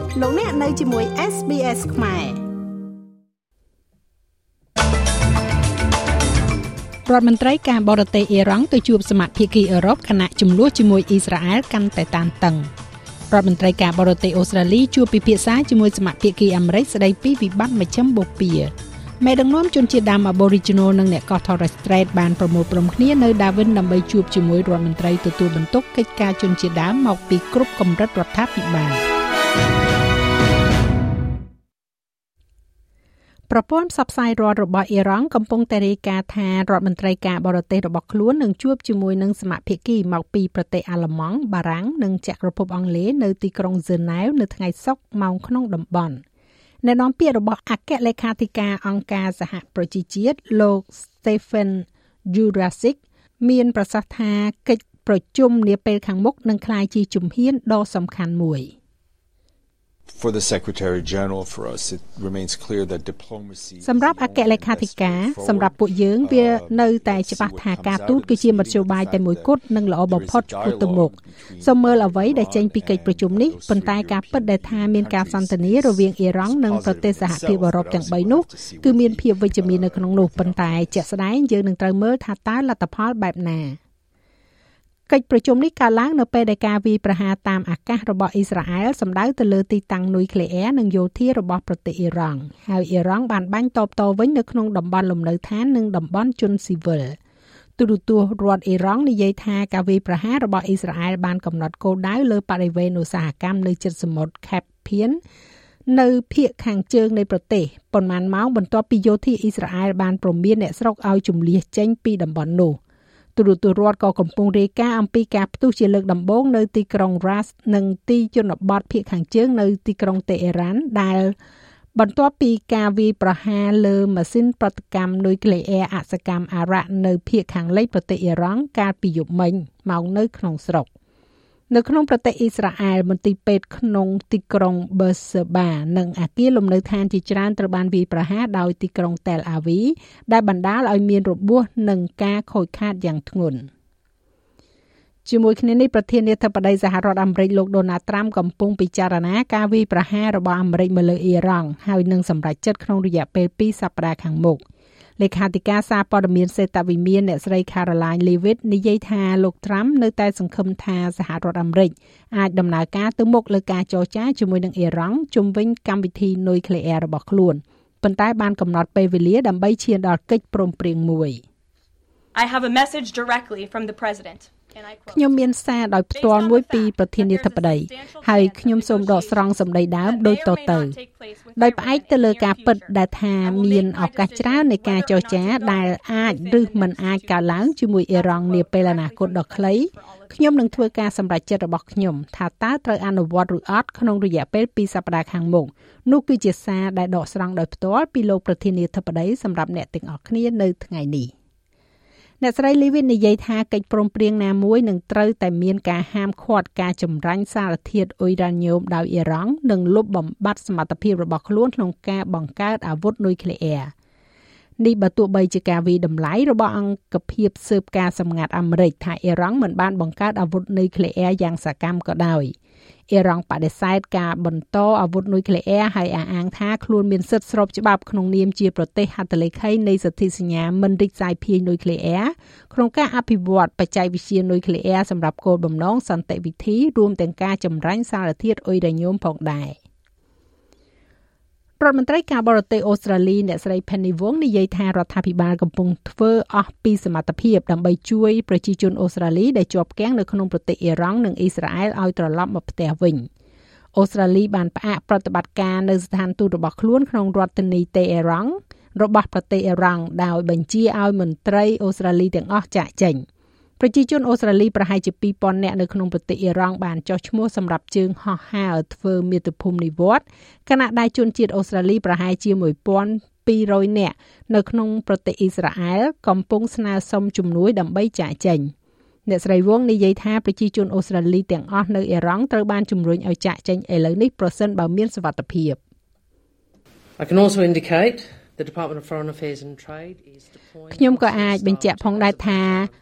លោកអ្នកនៅជាមួយ SBS ខ្មែររដ្ឋមន្ត្រីការបរទេសអ៊ីរ៉ង់ទៅជួបសមាជិកភាគីអឺរ៉ុបខណៈជំនួសជាមួយអ៊ីស្រាអែលកាន់តែតានតឹងរដ្ឋមន្ត្រីការបរទេសអូស្ត្រាលីជួបពិភាក្សាជាមួយសមាជិកភាគីអាមេរិកស្ដីពីវិបត្តិមជ្ឈិមបូព៌ាមេដឹកនាំជនជាតិដើម Aboriginal និងអ្នកកោះ Torres Strait បានប្រមូលផ្តុំគ្នានៅ Darwin ដើម្បីជួបជាមួយរដ្ឋមន្ត្រីទទួលបន្ទុកកិច្ចការជនជាតិដើមមកពីគ្រប់កម្រិតរដ្ឋាភិបាលប្រព័ន្ធផ្សព្វផ្សាយរដ្ឋរបស់អ៊ីរ៉ង់កំពុងតែរាយការណ៍ថារដ្ឋមន្ត្រីការបរទេសរបស់ខ្លួននឹងជួបជាមួយនឹងសមាជិកភាគីមកពីប្រទេសអាល្លឺម៉ង់ បារាំងនិងចក្រភពអង់គ្លេសនៅទីក្រុងហ្សឺណែវនៅថ្ងៃសុក្រម៉ោងក្នុងតំបន់អ្នកនាំពាក្យរបស់អគ្គលេខាធិការអង្គការសហប្រជាជាតិលោក Stephen Jurasic មានប្រសាសន៍ថាកិច្ចប្រជុំនាពេលខាងមុខនឹងក្លាយជាជំហានដ៏សំខាន់មួយ For the Secretary General, for us, it remains clear that diplomacy. សម្រាប់អគ្គលេខាធិការសម្រាប់ពួកយើងវានៅតែច្បាស់ថាការទូតគឺជាមធ្យោបាយតែមួយគត់និងល្អបំផុតឆ្ពោះទៅមុខសូមមើលអ្វីដែលចេញពីកិច្ចប្រជុំនេះប៉ុន្តែការពិតដែលថាមានការសន្ទនារវាងអ៊ីរ៉ង់និងប្រទេសសហភាពអឺរ៉ុបទាំង3នោះគឺមានភាពវិជ្ជមាននៅក្នុងនោះប៉ុន្តែជាក់ស្ដែងយើងនឹងត្រូវមើលថាតើលទ្ធផលបែបណាកិច្ចប្រជុំនេះកើតឡើងនៅពេលដែលការវាយប្រហារតាមអាកាសរបស់អ៊ីស្រាអែលសម្ដៅទៅលើទីតាំងនុយក្លេអ៊ែរនិងយោធារបស់ប្រទេសអ៊ីរ៉ង់ហើយអ៊ីរ៉ង់បានបាញ់តបតវិញនៅក្នុងតំបន់លំនៅឋាននិងតំបន់ជនស៊ីវិលទូរទស្សន៍រដ្ឋអ៊ីរ៉ង់និយាយថាការវាយប្រហាររបស់អ៊ីស្រាអែលបានកំណត់គោលដៅលើបរិវេណឧស្សាហកម្មនៅជិតសមុទ្រ Caspian នៅភាគខាងជើងនៃប្រទេសប៉ុន្មានម៉ោងបន្ទាប់ពីយោធាអ៊ីស្រាអែលបានព្រមានអ្នកស្រុកឲ្យជម្លៀសចេញពីតំបន់នោះទូរទស្សន៍រដ្ឋក៏កំពុងរាយការណ៍អំពីការផ្ទុះជាលើកដំបូងនៅទីក្រុង Ras និងទីជនបទភាគខាងជើងនៅទីក្រុងតេអ៊ីរ៉ានដែលបន្ទាប់ពីការវាយប្រហារលើម៉ាស៊ីនប្រតិកម្មនុយក្លេអ៊ែរអសកម្មអារ៉ាក់នៅភាគខាងលិចប្រទេសអ៊ីរ៉ង់កាលពីយប់មិញមកនៅក្នុងស្រុកនៅក្នុងប្រទេសអ៊ីស្រាអែលមន្ទីរពេទ្យក្នុងទីក្រុង Beersheba និងអគារលំនៅឋានជាច្រើនត្រូវបានវាយប្រហារដោយទីក្រុង Tel Aviv ដែលបណ្ដាលឲ្យមានរបួសនិងការខូចខាតយ៉ាងធ្ងន់ជាមួយគ្នានេះប្រធានាធិបតីសហរដ្ឋអាមេរិកលោក Donald Trump កំពុងពិចារណាការវាយប្រហាររបស់អាមេរិកមកលើអ៊ីរ៉ង់ហើយនឹងសម្រេចចិត្តក្នុងរយៈពេល2សប្តាហ៍ខាងមុខលេខាធិការសារព័ត៌មានសេតវិមានអ្នកស្រី Caroline Leavitt និយាយថាលោក Trump នៅតែសង្ឃឹមថាសហរដ្ឋអាមេរិកអាចដំណើរការទៅមុខលើការចរចាជាមួយនឹងអ៊ីរ៉ង់ជុំវិញកម្មវិធីនុយក្លេអ៊ែររបស់ខ្លួនប៉ុន្តែបានកំណត់ពេលវេលាដើម្បីឈានដល់កិច្ចព្រមព្រៀងមួយ I have a message directly from the president ខ្ញុំមានសារដោយផ្ទាល់មួយពីប្រធានាធិបតីហើយខ្ញុំសូមដកស្រង់សម្ដីដើមដូចតទៅដោយផ្អែកទៅលើការពិតដែលថាមានឱកាសច្រើននៃការចរចាដែលអាចឬមិនអាចកើតឡើងជាមួយអ៊ីរ៉ង់នាពេលអនាគតដ៏ខ្លីខ្ញុំនឹងធ្វើការសម្រេចចិត្តរបស់ខ្ញុំថាតើត្រូវអនុវត្តឬអត់ក្នុងរយៈពេល2សប្តាហ៍ខាងមុខនោះគឺជាសារដែលដកស្រង់ដោយផ្ទាល់ពីលោកប្រធានាធិបតីសម្រាប់អ្នកទាំងអស់គ្នានៅថ្ងៃនេះអ្នកស្រី Leavitt និយាយថាកិច្ចព្រមព្រៀងណាមួយនឹងត្រូវតែមានការហាមឃាត់ការចម្រាញ់សារធាតុអ៊ុយរ៉ាញ៉ូមដោយអ៊ីរ៉ង់និងលុបបំបាត់សមត្ថភាពរបស់ខ្លួនក្នុងការបង្កើតអាវុធនុយក្លេអ៊ែរនេះបើទោះបីជាការវិតម្លៃរបស់អង្គភាពស៊ើបការសម្ងាត់អាមេរិកថាអ៊ីរ៉ង់មិនបានបង្កើតអាវុធនុយក្លេអ៊ែរយ៉ាងសកម្មក៏ដោយអ៊ីរ៉ង់បដិសេធការបន្តអាវុធនុយក្លេអ៊ែរហើយអះអាងថាខ្លួនមានសិទ្ធិស្របច្បាប់ក្នុងនាមជាប្រទេសហត្ថលេខីនៃសន្ធិសញ្ញាមិនរីកសាយភាយនុយក្លេអ៊ែរក្នុងការអភិវឌ្ឍបច្ចេកវិទ្យានុយក្លេអ៊ែរសម្រាប់គោលបំណងសន្តិវិធីរួមទាំងការចម្រាញ់សារធាតុអ៊ុយរ៉ាញ៉ូមផងដែររដ្ឋមន្ត្រីការបរទេសអូស្ត្រាលីអ្នកស្រី Penny Wong និយាយថារដ្ឋាភិបាលកំពុងធ្វើអស់ពីសមត្ថភាពដើម្បីជួយប្រជាជនអូស្ត្រាលីដែលជាប់គាំងនៅក្នុងប្រទេសអ៊ីរ៉ង់និងអ៊ីស្រាអែលឲ្យត្រឡប់មកផ្ទះវិញអូស្ត្រាលីបានផ្អាកប្រតិបត្តិការនៅស្ថានទូតរបស់ខ្លួនក្នុងរដ្ឋធានីតេអ៊ីរ៉ង់របស់ប្រទេសអ៊ីរ៉ង់ដោយបញ្ជាឲ្យមន្ត្រីអូស្ត្រាលីទាំងអស់ចាកចេញប្រជាជនអូស្ត្រាលីប្រហែលជា 2,000 នាក់នៅក្នុងប្រទេសអ៊ីរ៉ង់បានចុះឈ្មោះសម្រាប់ជើងហោះហើរធ្វើមាតុភូមិនិវត្តន៍ខណៈដែលជនជាតិអូស្ត្រាលីប្រហែលជា 1,200 នាក់នៅក្នុងប្រទេសអ៊ីស្រាអែលកំពុងស្នើសុំជំនួយដើម្បីចាកចេញអ្នកស្រីវងនិយាយថាប្រជាជនអូស្ត្រាលីទាំងអស់នៅអ៊ីរ៉ង់ត្រូវបានជំរុញឲ្យចាកចេញឥឡូវនេះប្រសិនបើមានសុវត្ថិភាព I can also indicate the Department of Foreign Affairs and Trade is deploying ខ្ញុំក៏អាចបញ្ជាក់ផងដែរថា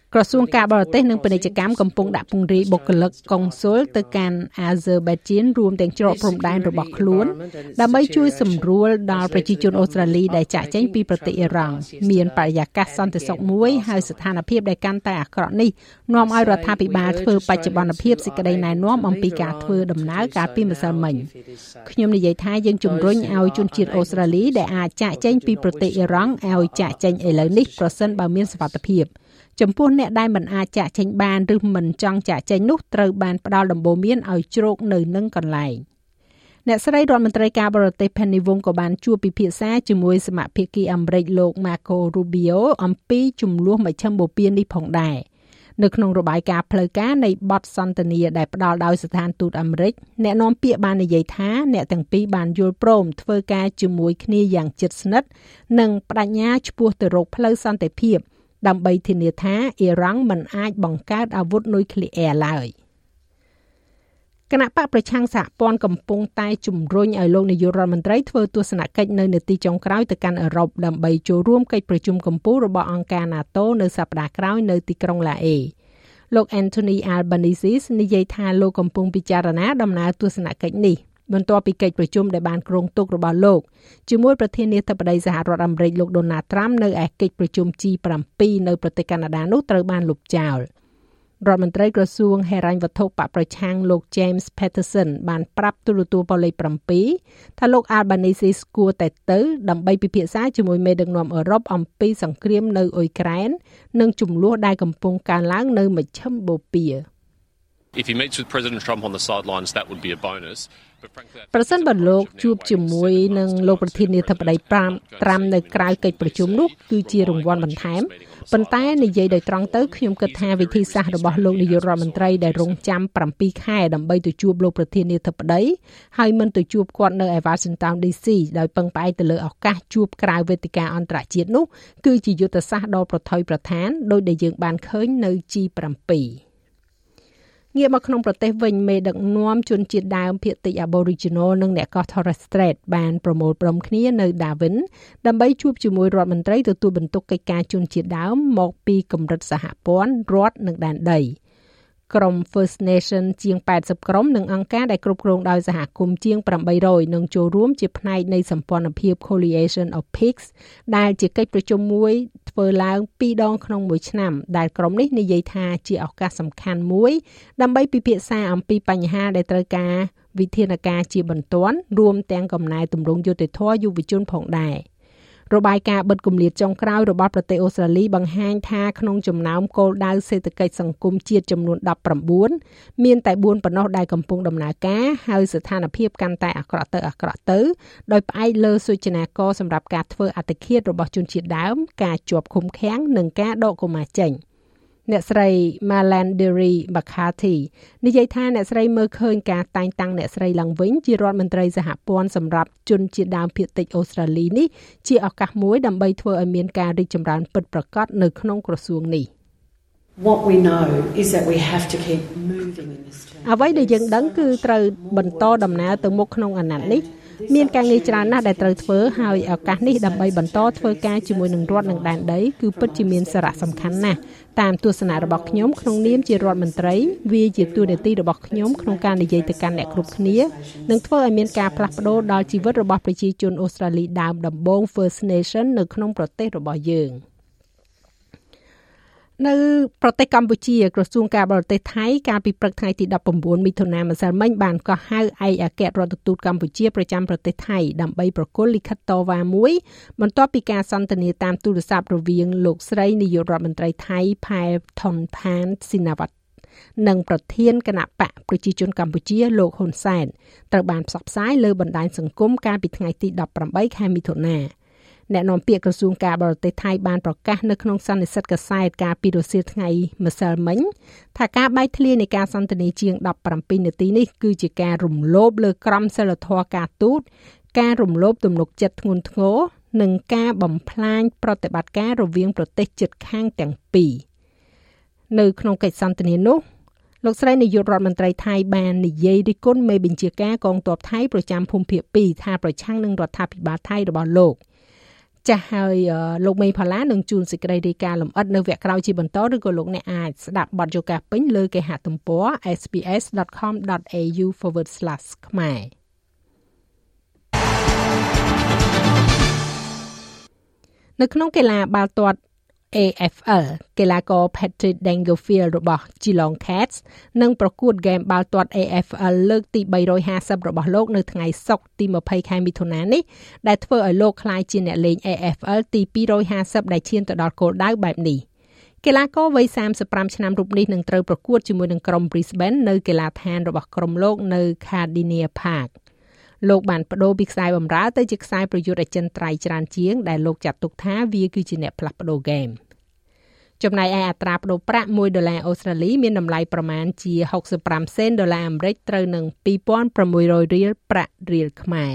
ក្រសួងការបរទេសនិងពាណិជ្ជកម្មកំពុងដាក់ពង្រាយបុគ្គលិកកុងស៊ុលទៅកាន់អាហ្សឺបៃជីនរួមទាំងច្រកព្រំដែនរបស់ខ្លួនដើម្បីជួយសម្រួលដល់ប្រជាជនអូស្ត្រាលីដែលចាកចេញពីប្រទេសអ៊ីរ៉ង់មានបរិយាកាសសន្តិសុខមួយហើយស្ថានភាពដែលកាន់តែអាក្រក់នេះនាំឲ្យរដ្ឋាភិបាលធ្វើបច្ចុប្បន្នភាពសេចក្តីណែនាំអំពីការធ្វើដំណើរកាលពីម្សិលមិញខ្ញុំនិយាយថាយើងជំរុញឲ្យជនជាតិអូស្ត្រាលីដែលអាចចាកចេញពីប្រទេសអ៊ីរ៉ង់ឲ្យចាកចេញឥឡូវនេះប្រសិនបើមានសុវត្ថិភាពចំពោះអ្នកដែលមិនអាចចាកចេញបានឬមិនចង់ចាកចេញនោះត្រូវបានផ្ដល់ដំបូន្មានឲ្យជ្រកនៅនឹងកន្លែងអ្នកស្រីរដ្ឋមន្ត្រីការបរទេស Penny Wong ក៏បានជួបពិភាក្សាជាមួយសមាភិកីអាមេរិកលោក Marco Rubio អំពីចំនួនមជ្ឈមបូព៌ានេះផងដែរនៅក្នុងរបាយការណ៍ផ្លូវការនៃបទសន្ទនាដែលផ្ដល់ដោយស្ថានទូតអាមេរិកអ្នកនាំពាក្យបាននិយាយថាអ្នកទាំងពីរបានយល់ព្រមធ្វើការជាមួយគ្នាយ៉ាងជិតស្និទ្ធនិងបដិញ្ញាឆ្ពោះទៅរកផ្លូវសន្តិភាពដើម្បីធានាថាអ៊ីរ៉ង់មិនអាចបង្កើតអាវុធនុយក្លេអ៊ែរឡើយគណៈបកប្រឆាំងសហព័ន្ធកំពុងតែជំរុញឲ្យលោកនាយករដ្ឋមន្ត្រីធ្វើទស្សនកិច្ចនៅនាទីចុងក្រោយទៅកាន់អឺរ៉ុបដើម្បីចូលរួមកិច្ចប្រជុំកំពូលរបស់អង្គការ NATO នៅសប្តាហ៍ក្រោយនៅទីក្រុងឡាអេលោក Anthony Albanese និយាយថាលោកកំពុងពិចារណាដំណើរទស្សនកិច្ចនេះបន្ទាប់ពីកិច្ចប្រជុំដែលបានគ្រោងទុករបស់លោកជាមួយប្រធានាធិបតីសហរដ្ឋអាមេរិកលោក Donald Trump នៅឯកិច្ចប្រជុំ G7 នៅប្រទេសកាណាដានោះត្រូវបានលុបចោលរដ្ឋមន្ត្រីក្រសួងហិរញ្ញវត្ថុបកប្រឆាំងលោក James Patterson បានប្រាប់ទូរទស្សន៍ប៉ូលេខ 7ថាលោក Albanese គួរតែទៅដើម្បីពិភាក្សាជាមួយមេដឹកនាំអឺរ៉ុបអំពីសង្គ្រាមនៅអ៊ុយក្រែននិងជម្លោះដែលកំពុងកើនឡើងនៅមជ្ឈមបូព៌ា If he meets with President Trump on the sidelines, that would be a bonus. ប្រសិនបើលោកជួបជាមួយនឹងលោកប្រធានាធិបតី5នៅក្រៅកិច្ចប្រជុំនោះគឺជារង្វាន់បន្ថែមប៉ុន្តែនិយាយដោយត្រង់ទៅខ្ញុំគិតថាវិធីសាស្ត្ររបស់លោកនាយករដ្ឋមន្ត្រីដែលរងចាំ7ខែដើម្បីទៅជួបលោកប្រធានាធិបតីហើយមិនទៅជួបគាត់នៅឯ Washington DC ដោយពឹងផ្អែកទៅលើឱកាសជួបក្រៅវេទិកាអន្តរជាតិនោះគឺជាយុទ្ធសាស្ត្រដ៏ប្រថុយប្រថានដោយដែលយើងបានឃើញនៅ G7ងាកមកក្នុងប្រទេសវិញមេដឹកនាំជនជាតិដើមភាគតិច Aboriginal និងអ្នកកោះ Torres Strait បានប្រមូលផ្តុំគ្នានៅ Darwin ដើម្បីជួបជាមួយរដ្ឋមន្ត្រីទទួលបន្ទុកកិច្ចការជនជាតិដើមមកពីកម្រិតសហព័ន្ធរដ្ឋនិងដែនដីក្រុម First Nation ជាង80ក្រុមនិងអង្គការដែលគ្រប់គ្រងដោយសហគមន៍ជាង800នឹងចូលរួមជាផ្នែកនៃសម្ព័ន្ធភាព Coalition of Peaks ដែលជាកិច្ចប្រជុំមួយធ្វើឡើង2ដងក្នុងមួយឆ្នាំដែលក្រុមនេះនិយាយថាជាឱកាសសំខាន់មួយដើម្បីពិភាក្សាអំពីបញ្ហាដែលត្រូវការវិធានការជាបន្ទាន់រួមទាំងកំណែទម្រង់យុត្តិធម៌យុវជនផងដែររបាយការណ៍បិទគម្លាតចុងក្រោយរបស់ប្រទេសអូស្ត្រាលីបង្ហាញថាក្នុងចំណោមគោលដៅសេដ្ឋកិច្ចសង្គមជាតិចំនួន19មានតែ4ប៉ុណ្ណោះដែលកំពុងដំណើរការហើយស្ថានភាពកាន់តែអាក្រក់ទៅដោយផ្អែកលើសូចនាករសម្រាប់ការធ្វើអត្តឃាតរបស់ជនជាតិដើមការជាប់ឃុំឃាំងនិងការដកកុមារចេញអ្នកស្រី Malandiri Bakati និយាយថាអ្នកស្រីមើលឃើញការតែងតាំងអ្នកស្រីឡើងវិញជារដ្ឋមន្ត្រីសហព័ន្ធសម្រាប់ជនជាតិដើមភាគតិចអូស្ត្រាលីនេះជាឱកាសមួយដើម្បីធ្វើឲ្យមានការរីកចម្រើនពិតប្រាកដនៅក្នុងក្រសួងនេះ What we know is that we have to keep moving in this term. អ្វីដែលយើងដឹងគឺត្រូវបន្តដំណើរទៅមុខក្នុងអាណត្តិនេះមានការងារច្រើនណាស់ដែលត្រូវធ្វើហើយឱកាសនេះដើម្បីបន្តធ្វើការជាមួយនឹងរដ្ឋនិងដែនដីគឺពិតជាមានសារៈសំខាន់ណាស់តាមទស្សនៈរបស់ខ្ញុំក្នុងនាមជារដ្ឋមន្ត្រីវាជាតួនាទីរបស់ខ្ញុំក្នុងការនិយាយទៅកាន់អ្នកគ្រប់គ្នានិងធ្វើឲ្យមានការផ្លាស់ប្ដូរដល់ជីវិតរបស់ប្រជាជនអូស្ត្រាលីដើមដំបូង First Nation នៅក្នុងប្រទេសរបស់យើងនៅប្រទេសកម្ពុជាក្រសួងការបរទេសថៃកាលពីព្រឹកថ្ងៃទី19មិថុនាម្សិលមិញបានកោះហៅឯកអគ្គរដ្ឋទូតកម្ពុជាប្រចាំប្រទេសថៃដើម្បីប្រគល់លិខិតតវ៉ាមួយបន្ទាប់ពីការសន្ទនាតាមទូរស័ព្ទរវាងលោកស្រីនាយករដ្ឋមន្ត្រីថៃផែថុនផានស៊ីណាវ៉ាត់និងប្រធានគណៈបកប្រជាជនកម្ពុជាលោកហ៊ុនសែនត្រូវបានផ្សព្វផ្សាយលើបណ្ដាញសង្គមកាលពីថ្ងៃទី18ខែមិថុនាអ្នកនាំពាក្យក្រសួងការបរទេសថៃបានប្រកាសនៅក្នុងសន្និសីទកាសែតកាលពីរសៀលថ្ងៃម្សិលមិញថាការបែកធ្លាយនៃការសន្ទនាជាង17នាទីនេះគឺជាការរំលោភលើក្រមសីលធម៌ការទូតការរំលោភទំនុកចិត្តធ្ងន់ធ្ងរនិងការបំផ្លាញប្រតិបត្តិការរវាងប្រទេសជិតខាងទាំងពីរនៅក្នុងកិច្ចសន្ទនានោះលោកស្រីនាយករដ្ឋមន្ត្រីថៃបាននិយាយរិះគន់មេបញ្ជាការកងទ័ពថៃប្រចាំភូមិភាគ2ថាប្រឆាំងនឹងរដ្ឋាភិបាលថៃរបស់លោកចាស់ហើយលោកមេផល្លានឹងជួនសេចក្តីរាយការណ៍លម្អិតនៅវគ្គក្រោយជាបន្តឬក៏លោកអ្នកអាចស្ដាប់បទយោការពេញលើគេហទំព័រ sbs.com.au/ ខ្មែរនៅក្នុងកីឡាបាល់ទាត់ AFL កីឡាករ Patrick Dangerfield របស់ Geelong Cats នឹងប្រកួតហ្គេមបាល់ទាត់ AFL លើកទី350របស់លោកនៅថ្ងៃសុក្រទី20ខែមិថុនានេះដែលធ្វើឲ្យលោកក្លាយជាអ្នកលេង AFL ទី250ដែលឈានទៅដល់គោលដៅបែបនេះកីឡាករវ័យ35ឆ្នាំរូបនេះនឹងត្រូវប្រកួតជាមួយនឹងក្រុម Brisbane នៅកីឡាដ្ឋានរបស់ក្រុមលោកនៅ Cardinia Parkលោកបានបដូរពីខ្សែបម្រើទៅជាខ្សែប្រយុទ្ធអចិន្ត្រៃយ៍ច្រើនជាងដែលលោកចាត់ទុកថាវាគឺជាអ្នកផ្លាស់ប្ដូរហ្គេមចំណែកឯអត្រាប្តូរប្រាក់$1អូស្ត្រាលីមានតម្លៃប្រមាណជា65សេនដុល្លារអាមេរិកត្រូវនឹង$2,600រៀលប្រាក់រៀលខ្មែរ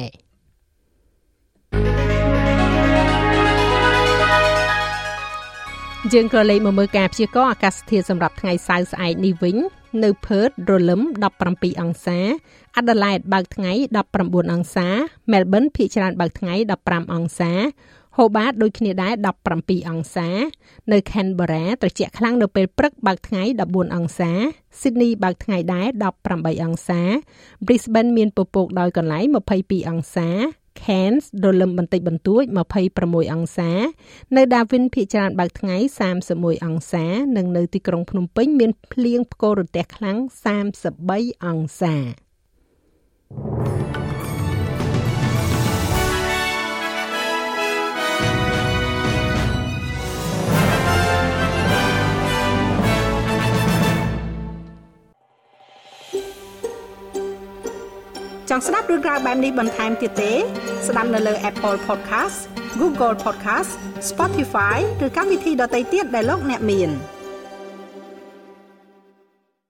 យើងក៏លេខមកមើលការព្យាករណ៍អាកាសធាតុសម្រាប់ថ្ងៃសៅរ៍ស្អែកនេះវិញនៅ Perth រលឹម17អង្សា Adelaide បើកថ្ងៃ19អង្សា Melbourne ភាគច្រើនបើកថ្ងៃ15អង្សា Hobart ដូចគ្នាដែរ17អង្សានៅ Canberra ត្រជាក់ខ្លាំងនៅពេលព្រឹកបើកថ្ងៃ14អង្សា Sydney បើកថ្ងៃដែរ18អង្សា Brisbane មានពពកដោយកន្លែង22អង្សាCairns រលឹមបន្តិចបន្តួច26អង្សានៅ Darwin ភាគច្រើនបើកថ្ងៃ31អង្សានិងនៅទីក្រុងភ្នំពេញមានភ្លៀងផ្គររន្ទះខ្លាំង33អង្សាចង់ស្ដាប់រឿងរ៉ាវបែបនេះបន្ថែមទៀតទេស្ដាប់នៅលើ Apple Podcast Google Podcast Spotify ឬកម្មវិធីដទៃទៀតដែលលោកអ្នកមាន